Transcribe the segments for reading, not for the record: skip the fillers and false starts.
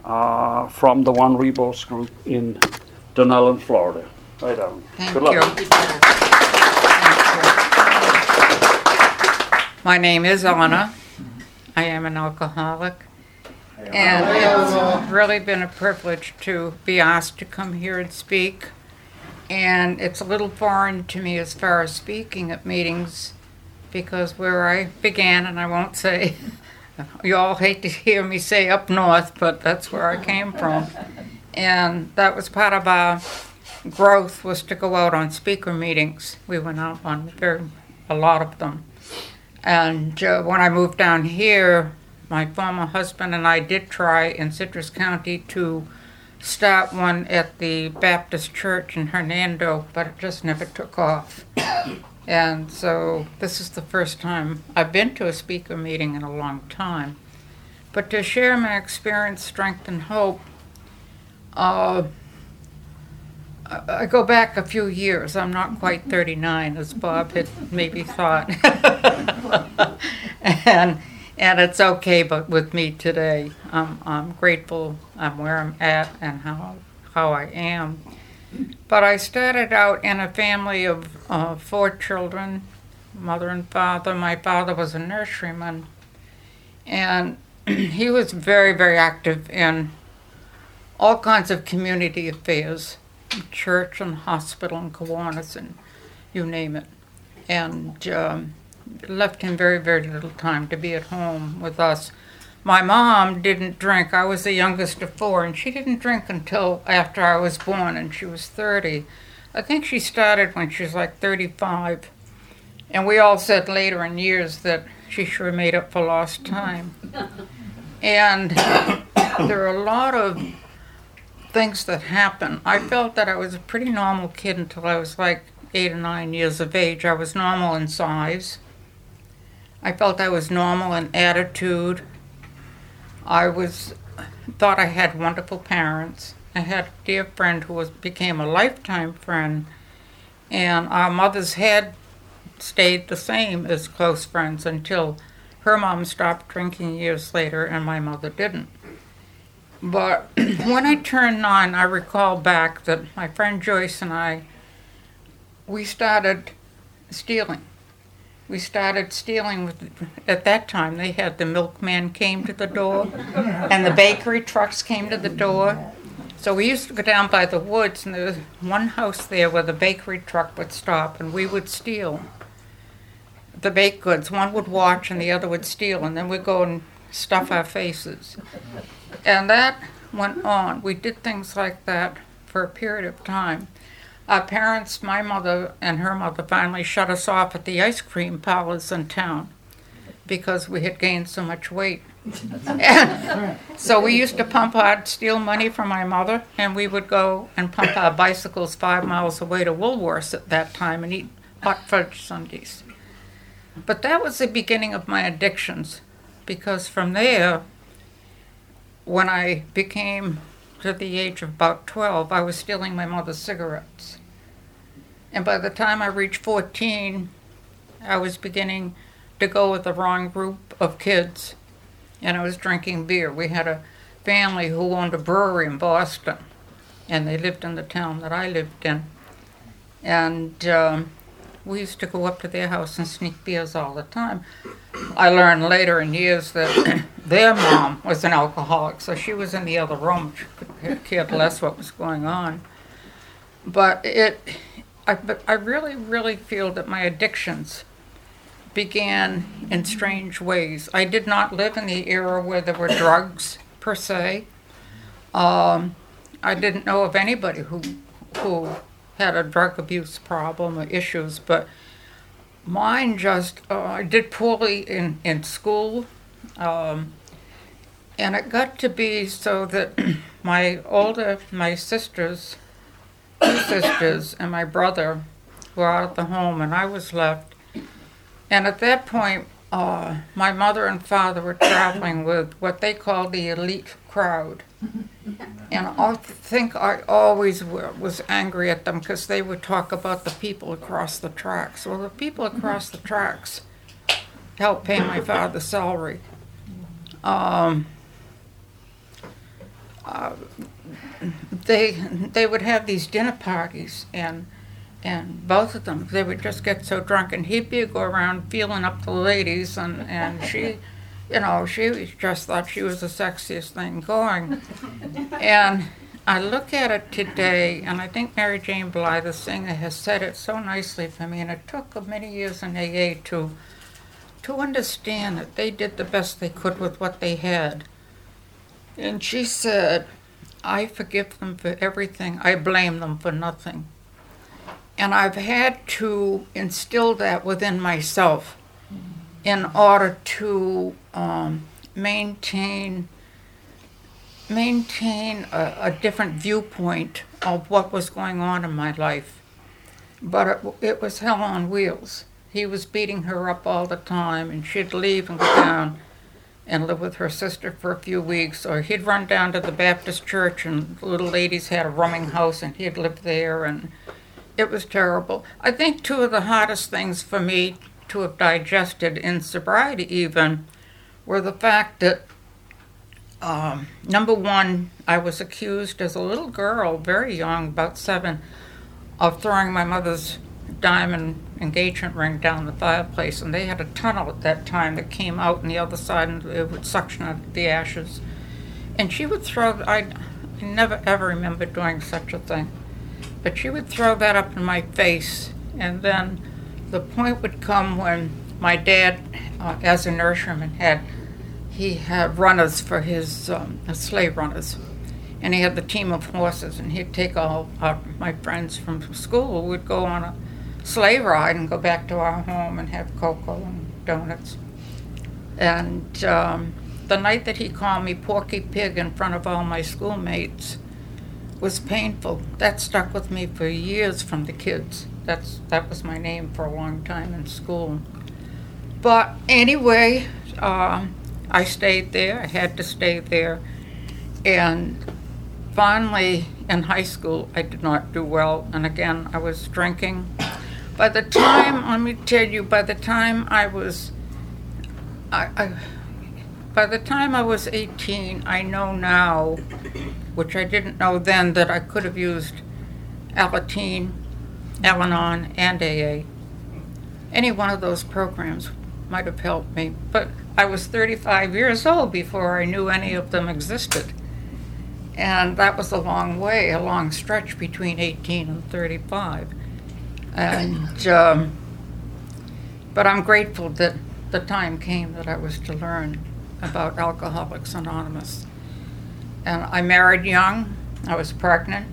from the One Rebos group in Dunellen, Florida. Right on. Thank Good luck. you. My name is Anna. I am an alcoholic. And it's really been a privilege to be asked to come here and speak. And it's a little foreign to me as far as speaking at meetings, because where I began, and I won't say, you all hate to hear me say up north, but that's where I came from. And that was part of our growth, was to go out on speaker meetings. We went out on a lot of them. And when I moved down here, my former husband and I did try in Citrus County to start one at the Baptist Church in Hernando, but it just never took off. And so this is the first time I've been to a speaker meeting in a long time. But to share my experience, strength, and hope, I go back a few years. I'm not quite 39, as Bob had maybe thought. And it's okay, but with me today, I'm grateful I'm where I'm at and how I am. But I started out in a family of 4 children, mother and father. My father was a nurseryman, and he was very, very active in all kinds of community affairs, church and hospital and Kiwanis and you name it. And left him very, very little time to be at home with us. My mom didn't drink. I was the youngest of 4, and she didn't drink until after I was born, and she was 30. I think she started when she was like 35. And we all said later in years that she sure made up for lost time. And there are a lot of things that happen. I felt that I was a pretty normal kid until I was like 8 or 9 years of age. I was normal in size. I felt I was normal in attitude. I thought I had wonderful parents. I had a dear friend who became a lifetime friend, and our mothers had stayed the same as close friends until her mom stopped drinking years later and my mother didn't. But when I turned 9, I recall back that my friend Joyce and we started stealing. We started stealing at that time they had the milkman came to the door and the bakery trucks came to the door. So we used to go down by the woods, and there was one house there where the bakery truck would stop, and we would steal the baked goods. One would watch and the other would steal, and then we'd go and stuff our faces. And that went on. We did things like that for a period of time. Our parents, my mother and her mother, finally shut us off at the ice cream parlors in town because we had gained so much weight. And so we used to steal money from my mother, and we would go and pump our bicycles 5 miles away to Woolworths at that time and eat hot fudge sundaes. But that was the beginning of my addictions, because from there, when I became to the age of about 12, I was stealing my mother's cigarettes. And by the time I reached 14, I was beginning to go with the wrong group of kids, and I was drinking beer. We had a family who owned a brewery in Boston, and they lived in the town that I lived in. And we used to go up to their house and sneak beers all the time. I learned later in years that their mom was an alcoholic, so she was in the other room. She could care less what was going on. But I really, really feel that my addictions began in strange ways. I did not live in the era where there were drugs, per se. I didn't know of anybody who had a drug abuse problem or issues, but mine just, I did poorly in school, and it got to be so that my sisters, 2 sisters, and my brother were out of the home, and I was left. And at that point, my mother and father were traveling with what they called the elite crowd. And I think I always was angry at them because they would talk about the people across the tracks. Well, the people across the tracks helped pay my father's salary. they would have these dinner parties, and both of them, they would just get so drunk, and he'd be go around feeling up the ladies, and she, she just thought she was the sexiest thing going. And I look at it today, and I think Mary Jane Bly, the singer, has said it so nicely for me, and it took many years in AA to understand that they did the best they could with what they had. And she said, I forgive them for everything, I blame them for nothing. And I've had to instill that within myself in order to maintain a different viewpoint of what was going on in my life. But it was hell on wheels. He was beating her up all the time, and she'd leave and go down and live with her sister for a few weeks, or he'd run down to the Baptist church, and the little ladies had a rooming house, and he'd live there, and it was terrible. I think two of the hardest things for me to have digested in sobriety even were the fact that, number one, I was accused as a little girl, very young, about 7, of throwing my mother's diamond engagement ring down the fireplace, and they had a tunnel at that time that came out on the other side, and it would suction out the ashes. And she would throw, I never ever remember doing such a thing, but she would throw that up in my face, and then the point would come when my dad, as a nurseryman, he had runners for his slave runners, and he had the team of horses, and he'd take all my friends from school. We'd go on a sleigh ride and go back to our home and have cocoa and donuts. And the night that he called me Porky Pig in front of all my schoolmates was painful. That stuck with me for years from the kids. That was my name for a long time in school. But anyway, I stayed there. I had to stay there. And finally, in high school, I did not do well. And again, I was drinking. By the time, let me tell you, by the time I was 18, I know now, which I didn't know then, that I could have used Alateen, Al-Anon, and AA. Any one of those programs might have helped me. But I was 35 years old before I knew any of them existed. And that was a long way, a long stretch between 18 and 35. And, but I'm grateful that the time came that I was to learn about Alcoholics Anonymous. And I married young. I was pregnant.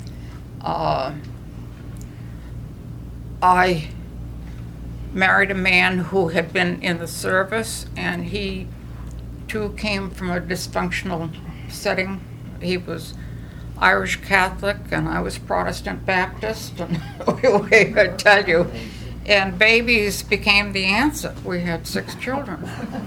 I married a man who had been in the service, and he too came from a dysfunctional setting. He was Irish Catholic, and I was Protestant Baptist, and I tell you. And babies became the answer. We had 6 children.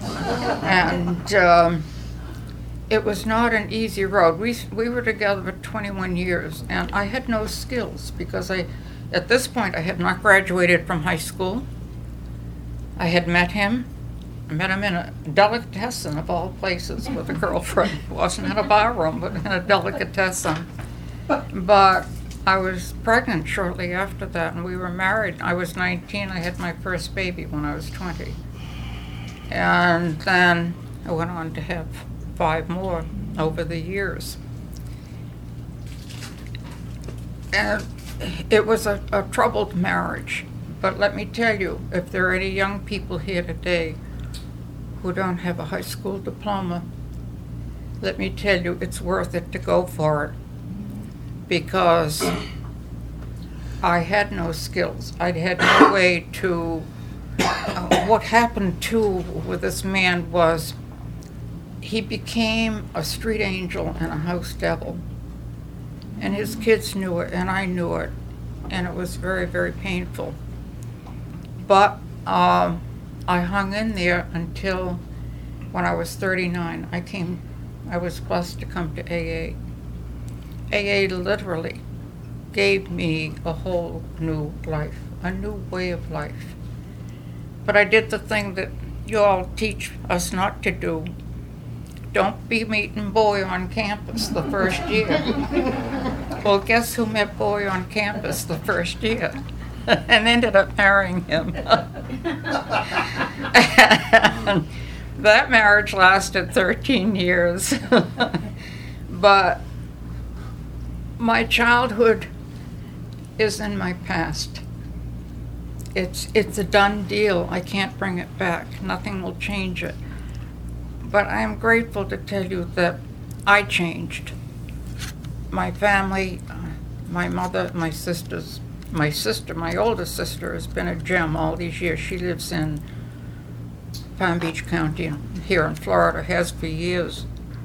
And it was not an easy road. We were together for 21 years, and I had no skills because at this point, I had not graduated from high school. I had met him. I met him in a delicatessen of all places with a girlfriend. It wasn't in a bar room, but in a delicatessen. But I was pregnant shortly after that, and we were married. I was 19. I had my first baby when I was 20. And then I went on to have 5 more over the years. And it was a troubled marriage. But let me tell you, if there are any young people here today who don't have a high school diploma, let me tell you, it's worth it to go for it. Because I had no skills. I had no way to... what happened too with this man was he became a street angel and a house devil. And his kids knew it, and I knew it. And it was very, very painful. But I hung in there until when I was 39. I was blessed to come to AA. AA literally gave me a whole new life, a new way of life. But I did the thing that you all teach us not to do, don't be meeting Boy on campus the first year. Well, guess who met Boy on campus the first year and ended up marrying him? And that marriage lasted 13 years. But my childhood is in my past. It's a done deal. I can't bring it back. Nothing will change it. But I am grateful to tell you that I changed. My family, my mother, my sisters, my oldest sister has been a gem all these years. She lives in Palm Beach County here in Florida, has for years.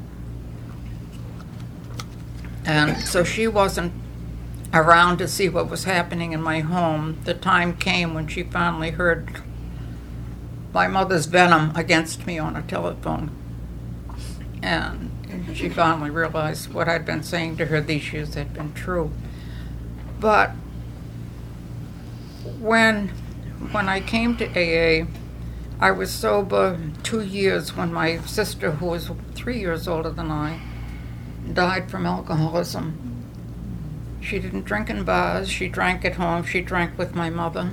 And so she wasn't around to see what was happening in my home. The time came when she finally heard my mother's venom against me on a telephone. And she finally realized what I'd been saying to her these years had been true. But when I came to AA, I was sober 2 years when my sister, who was 3 years older than I, died from alcoholism. She didn't drink in bars, she drank at home, she drank with my mother.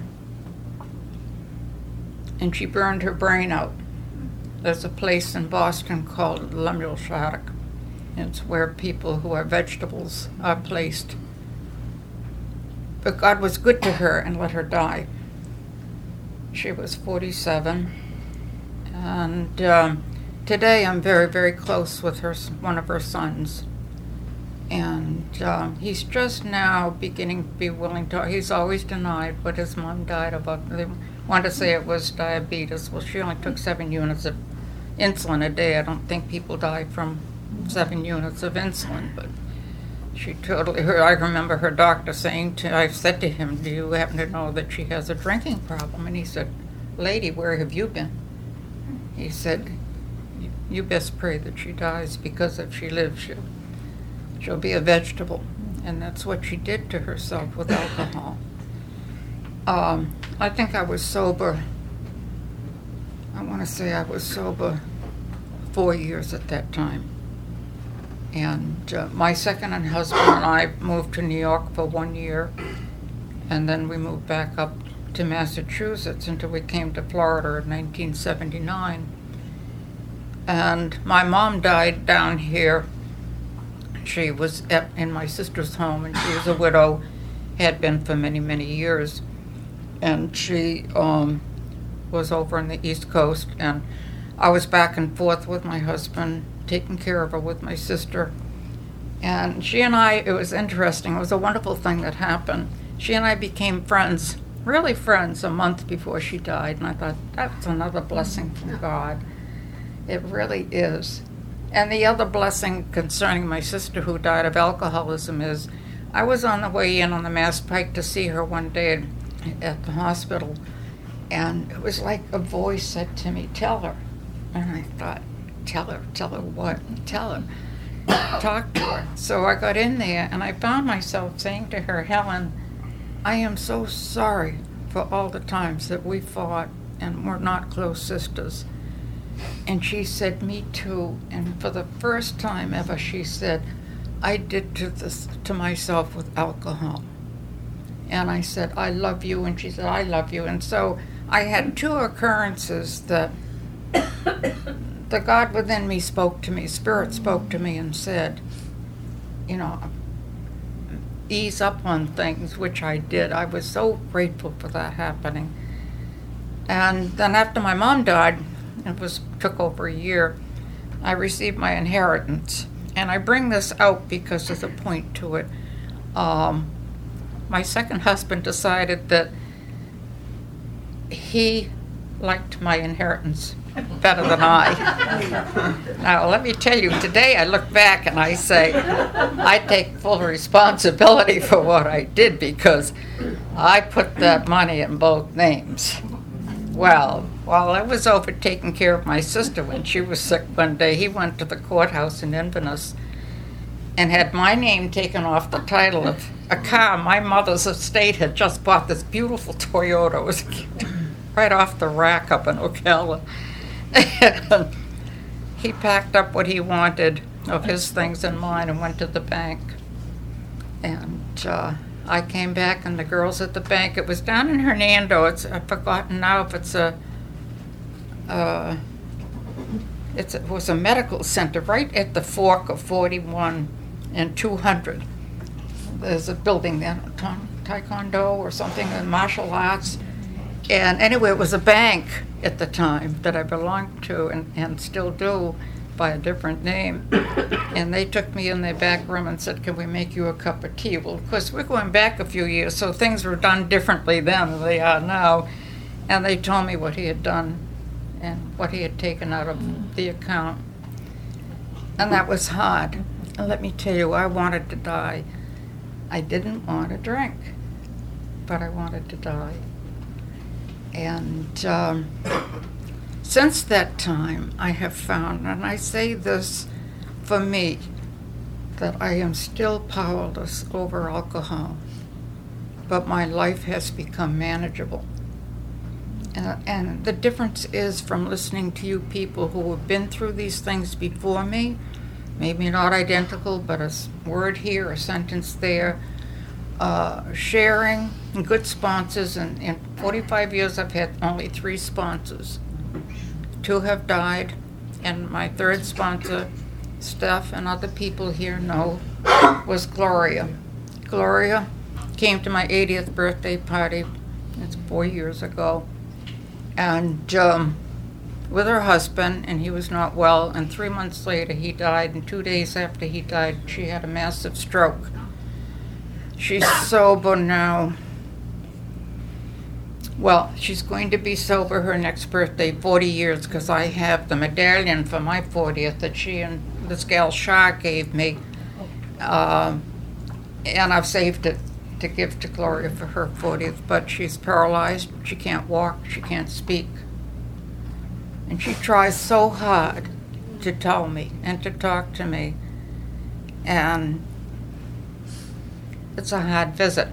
And she burned her brain out. There's a place in Boston called Lemuel Shattuck. It's where people who are vegetables are placed. But God was good to her and let her die. She was 47. And today I'm very, very close with her, one of her sons. And he's just now beginning to be willing to, he's always denied what his mom died of. They want to say it was diabetes. Well, she only took 7 units of insulin a day. I don't think people die from 7 units of insulin, but she totally, I remember her doctor saying I said to him, do you happen to know that she has a drinking problem? And he said, lady, where have you been? He said, you best pray that she dies, because if she lives, she'll be a vegetable. And that's what she did to herself with alcohol. I think I was sober, I want to say I was sober 4 years at that time. And my second husband and I moved to New York for 1 year, and then we moved back up to Massachusetts until we came to Florida in 1979. And my mom died down here. She was in my sister's home, and she was a widow, had been for many, many years. And she was over on the East Coast, and I was back and forth with my husband, taking care of her with my sister. And she and I, it was interesting, it was a wonderful thing that happened. She and I became friends, really friends, a month before she died, and I thought, that's another blessing from God. It really is. And the other blessing concerning my sister who died of alcoholism is, I was on the way in on the Mass Pike to see her one day at the hospital, and it was like a voice said to me, tell her. And I thought, tell her what? Tell her. Talk to her. So I got in there, and I found myself saying to her, Helen, I am so sorry for all the times that we fought and we're not close sisters. And she said, me too. And for the first time ever, she said, I did this to myself with alcohol. And I said, I love you. And she said, I love you. And so I had 2 occurrences that the God within me spoke to me, Spirit spoke to me and said, you know, ease up on things, which I did. I was so grateful for that happening. And then after my mom died, took over a year, I received my inheritance. And I bring this out because there's a point to it. My second husband decided that he liked my inheritance better than I. Now, let me tell you, today I look back and I say, I take full responsibility for what I did, because I put that money in both names. Well, while I was over taking care of my sister when she was sick one day, he went to the courthouse in Inverness and had my name taken off the title of a car. My mother's estate had just bought this beautiful Toyota. It was right off the rack up in Ocala. he packed up what he wanted of his things and mine and went to the bank. And I came back, and the girls at the bank, it was down in Hernando. I've forgotten now if it was a medical center right at the fork of 41 and 200. There's a building there, Taekwondo or something, and martial arts. And anyway, it was a bank at the time that I belonged to and still do by a different name. And they took me in their back room and said, "Can we make you a cup of tea?" Well, of course, we're going back a few years, so things were done differently then than they are now. And they told me what he had done and what he had taken out of the account. And that was hard. And let me tell you, I wanted to die. I didn't want to drink, but I wanted to die. And since that time, I have found, and I say this for me, that I am still powerless over alcohol, but my life has become manageable. And the difference is from listening to you people who have been through these things before me, maybe not identical, but a word here, a sentence there, sharing good sponsors. And in 45 years, I've had only 3 sponsors. 2 have died, and my 3rd sponsor, Steph and other people here know, was Gloria. Gloria came to my 80th birthday party, it's 4 years ago, and with her husband, and he was not well, and 3 months later he died, and 2 days after he died, she had a massive stroke. She's sober now. Well, she's going to be sober her next birthday, 40 years, because I have the medallion for my 40th that she and this gal Shah gave me, and I've saved it to give to Gloria for her 40th, but she's paralyzed, she can't walk, she can't speak. And she tries so hard to tell me and to talk to me, and it's a hard visit.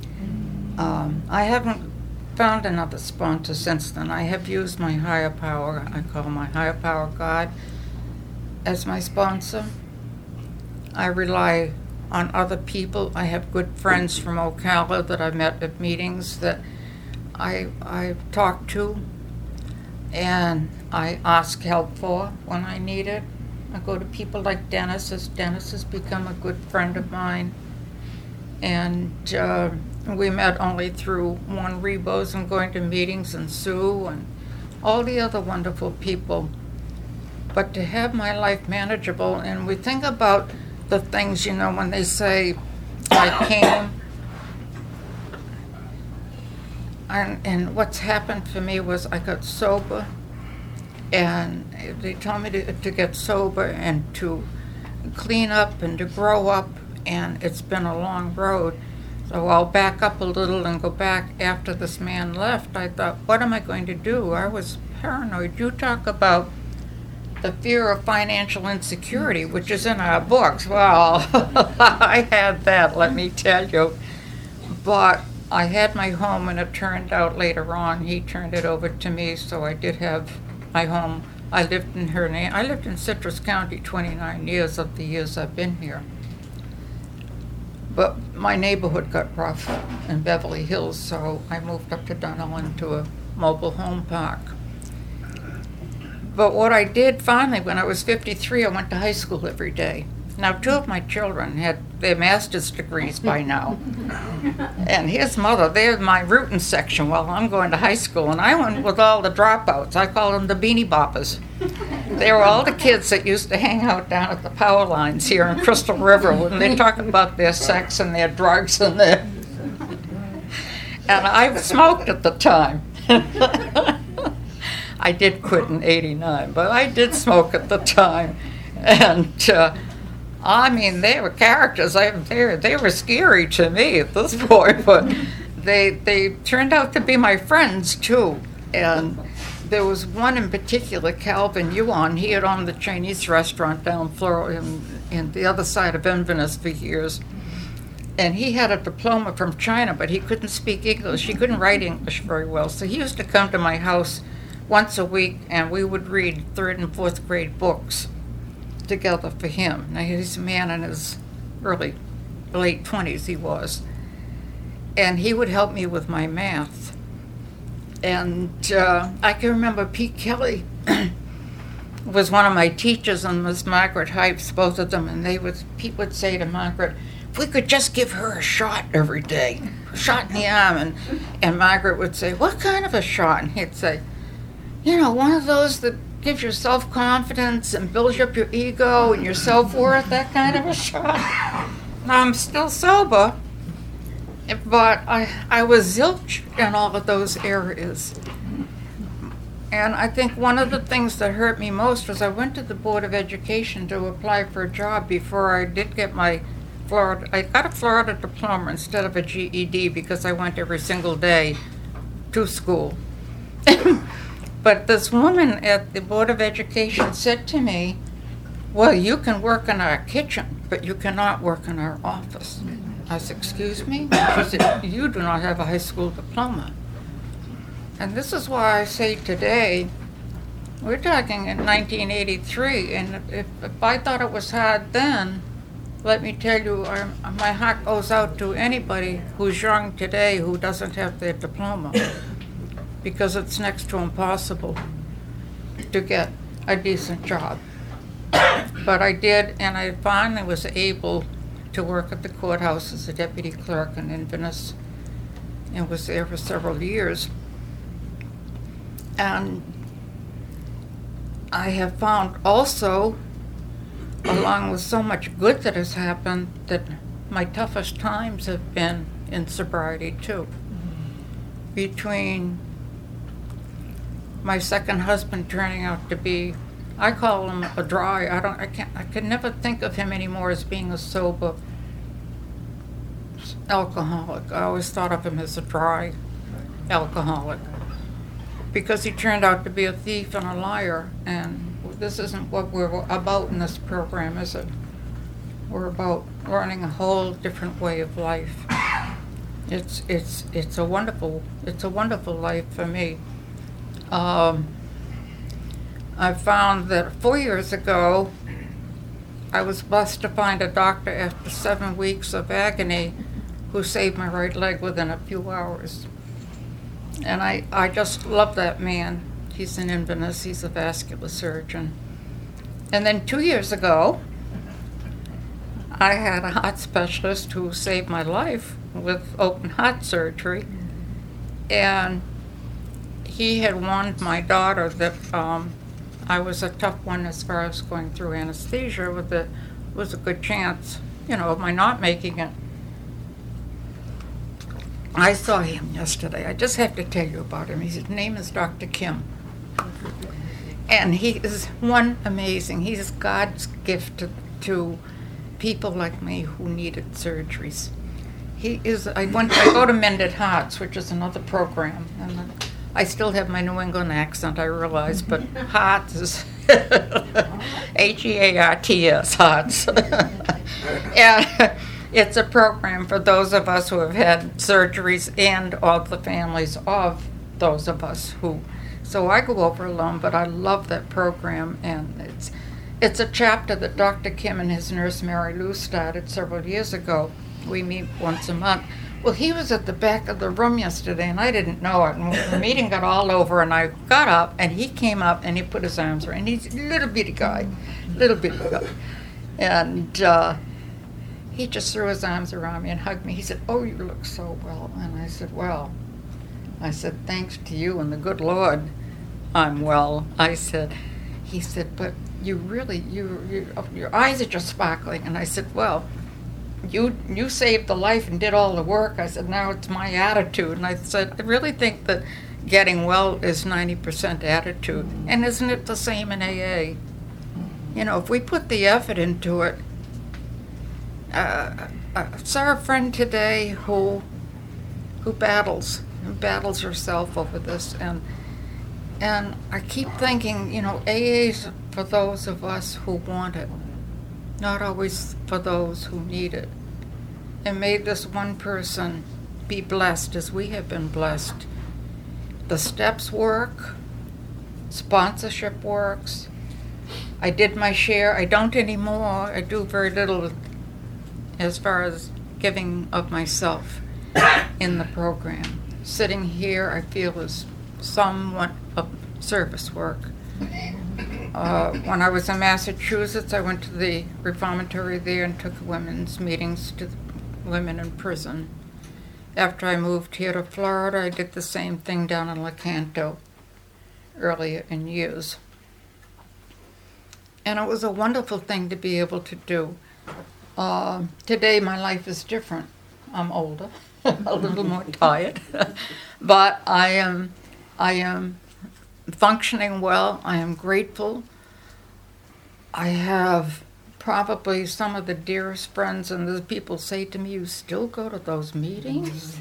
I haven't found another sponsor since then. I have used my higher power, I call my higher power God, as my sponsor. I rely on other people. I have good friends from Ocala that I met at meetings that I talk to and I ask help for when I need it. I go to people like Dennis, as Dennis has become a good friend of mine. And we met only through Juan Rebos and going to meetings, and Sue and all the other wonderful people. But to have my life manageable, and we think about the things, you know, when they say I came, and what's happened for me was I got sober, and they told me to get sober and to clean up and to grow up, and it's been a long road. So I'll back up a little and go back after this man left. I thought, what am I going to do? I was paranoid. You talk about the fear of financial insecurity, which is in our books. Well, I had that, let me tell you. But I had my home, and it turned out later on, he turned it over to me, so I did have my home. I lived in I lived in Citrus County 29 years of the years I've been here. But my neighborhood got rough in Beverly Hills, so I moved up to Dunellen to a mobile home park. But what I did finally, when I was 53, I went to high school every day. Now, 2 of my children had their master's degrees by now. And his mother, they're in my rootin' section while I'm going to high school. And I went with all the dropouts. I call them the beanie boppers. They were all the kids that used to hang out down at the power lines here in Crystal River when they talk about their sex and their drugs and their... And I smoked at the time. I did quit in '89, but I did smoke at the time. And I mean, they were characters. They were scary to me at this point, but they turned out to be my friends too. And there was one in particular, Calvin Yuan. He had owned the Chinese restaurant down Florida in the other side of Inverness for years. And he had a diploma from China, but he couldn't speak English. He couldn't write English very well. So he used to come to my house once a week, and we would read third and fourth grade books together for him. Now, he's a man in his late 20s, he was. And he would help me with my math. And I can remember Pete Kelly was one of my teachers, and Miss Margaret Hypes, both of them, and Pete would say to Margaret, if we could just give her a shot every day, a shot in the arm, and Margaret would say, what kind of a shot? And he'd say, one of those that gives you self-confidence and builds up your ego and your self-worth, that kind of a shot. Now, I'm still sober, but I was zilch in all of those areas. And I think one of the things that hurt me most was I went to the Board of Education to apply for a job before I did get my Florida. I got a Florida diploma instead of a GED because I went every single day to school. But this woman at the Board of Education said to me, well, you can work in our kitchen, but you cannot work in our office. I said, excuse me? She said, you do not have a high school diploma. And this is why I say today, we're talking in 1983, and if I thought it was hard then, let me tell you, my heart goes out to anybody who's young today who doesn't have their diploma, because it's next to impossible to get a decent job. But I did, and I finally was able to work at the courthouse as a deputy clerk in Inverness, and was there for several years. And I have found also, along with so much good that has happened, that my toughest times have been in sobriety too. Between my second husband turning out to be, I call him a dry, I can never think of him anymore as being a sober alcoholic. I always thought of him as a dry alcoholic, because he turned out to be a thief and a liar, and this isn't what we're about in this program, is it? We're about learning a whole different way of life. It's a wonderful life for me. I found that 4 years ago, I was blessed to find a doctor after 7 weeks of agony who saved my right leg within a few hours. And I just love that man. He's in Inverness, he's a vascular surgeon. And then 2 years ago, I had a heart specialist who saved my life with open heart surgery. And he had warned my daughter that I was a tough one as far as going through anesthesia, was a good chance, of my not making it. I saw him yesterday. I just have to tell you about him. His name is Dr. Kim. And he is amazing. He's God's gift to people like me who needed surgeries. I go to Mended Hearts, which is another program. And I still have my New England accent, I realize, but Hearts is Hearts, Hearts. And it's a program for those of us who have had surgeries and all the families of those of us who. So I go over alone, but I love that program, and it's a chapter that Dr. Kim and his nurse Mary Lou started several years ago. We meet once a month. Well, he was at the back of the room yesterday, and I didn't know it. And the meeting got all over, and I got up, and he came up, and he put his arms around. And he's a little bitty guy. And he just threw his arms around me and hugged me. He said, "Oh, you look so well." And I said, "Well," "thanks to you and the good Lord, I'm well." He said, "But you really, your eyes are just sparkling." And I said, "Well, you saved the life and did all the work." I said, "Now it's my attitude." And I said, "I really think that getting well is 90% attitude. And isn't it the same in AA? If we put the effort into it." I saw a friend today who battles herself over this, and I keep thinking, AA's for those of us who want it, not always for those who need it. And may this one person be blessed as we have been blessed. The steps work, Sponsorship works. I did my share. I don't anymore. I do very little as far as giving of myself in the program. Sitting here, I feel, is somewhat of service work. When I was in Massachusetts, I went to the reformatory there and took women's meetings to women in prison. After I moved here to Florida, I did the same thing down in Lecanto earlier in years. And it was a wonderful thing to be able to do. Today my life is different. I'm older, a little more tired, but I am functioning well. I am grateful. I have probably some of the dearest friends, and the people say to me, "You still go to those meetings?"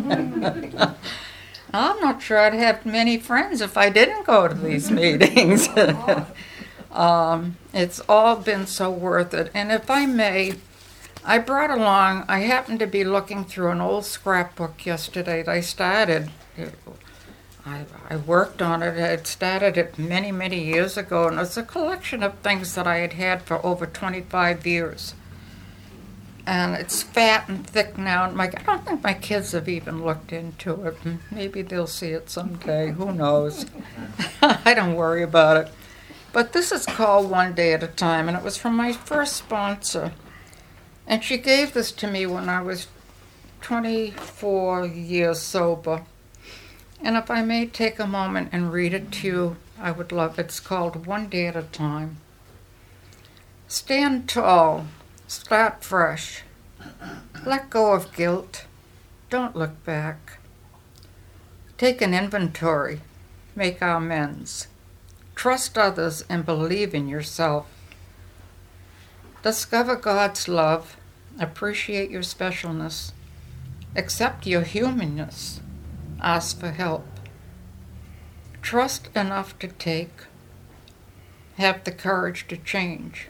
I'm not sure I'd have many friends if I didn't go to these meetings. It's all been so worth it. And if I may, I brought along, I happened to be looking through an old scrapbook yesterday that I started. I worked on it. I had started it many, many years ago, and it's a collection of things that I had had for over 25 years. And it's fat and thick now, and I don't think my kids have even looked into it. Maybe they'll see it someday. Who knows? I don't worry about it. But this is called One Day at a Time, and it was from my first sponsor. And she gave this to me when I was 24 years sober. And if I may take a moment and read it to you, I would love it. It's called One Day at a Time. Stand tall. Start fresh. Let go of guilt. Don't look back. Take an inventory. Make amends. Trust others and believe in yourself. Discover God's love. Appreciate your specialness. Accept your humanness. Ask for help. Trust enough to take. Have the courage to change.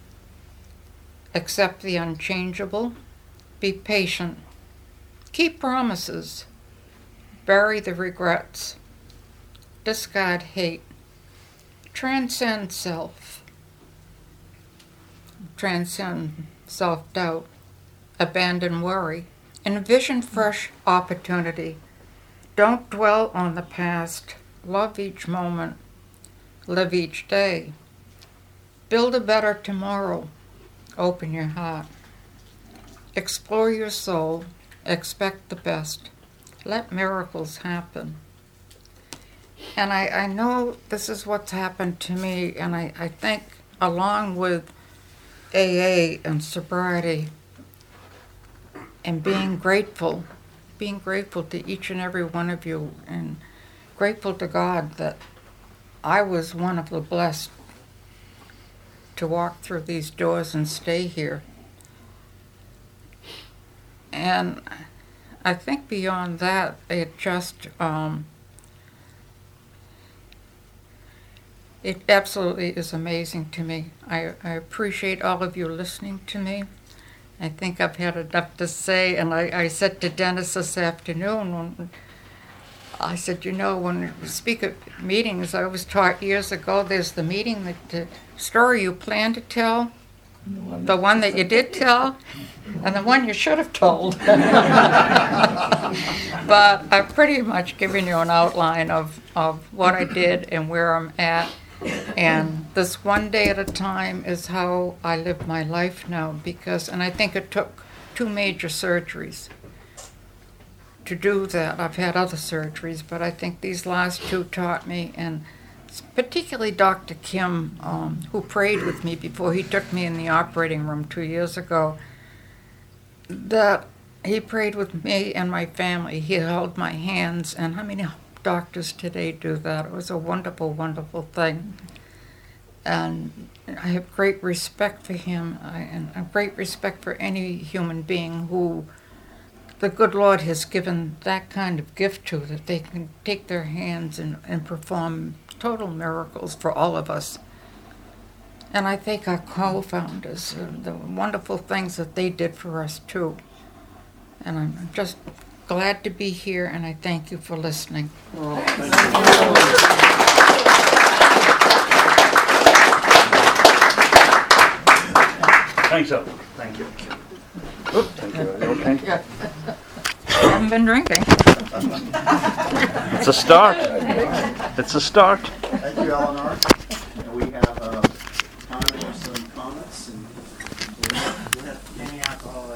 Accept the unchangeable. Be patient. Keep promises. Bury the regrets. Discard hate. Transcend self. Transcend self-doubt. Abandon worry. Envision fresh opportunity. Don't dwell on the past. Love each moment. Live each day. Build a better tomorrow. Open your heart. Explore your soul. Expect the best. Let miracles happen. And I know this is what's happened to me, and I think along with AA and sobriety and being grateful to each and every one of you, and grateful to God that I was one of the blessed to walk through these doors and stay here. And I think beyond that, it just, it absolutely is amazing to me. I appreciate all of you listening to me. I think I've had enough to say, and I said to Dennis this afternoon, I said, when we speak at meetings, I was taught years ago, there's the meeting, the story you plan to tell, the one that you did tell, and the one you should have told. But I've pretty much given you an outline of what I did and where I'm at. And this one day at a time is how I live my life now, and I think it took 2 major surgeries to do that. I've had other surgeries, but I think these last 2 taught me, and particularly Dr. Kim, who prayed with me before he took me in the operating room 2 years ago, that he prayed with me and my family. He held my hands, and how many doctors today do that? It was a wonderful, wonderful thing. And I have great respect for him, and a great respect for any human being who the good Lord has given that kind of gift to, that they can take their hands and perform total miracles for all of us. And I thank our co-founders, the wonderful things that they did for us too. And I'm just glad to be here, and I thank you for listening. Oh, thank you. Thanks, Ellen. Thank you. Oop, thank you. Are you okay? I haven't been drinking. It's a start. It's a start. Thank you, Eleanor.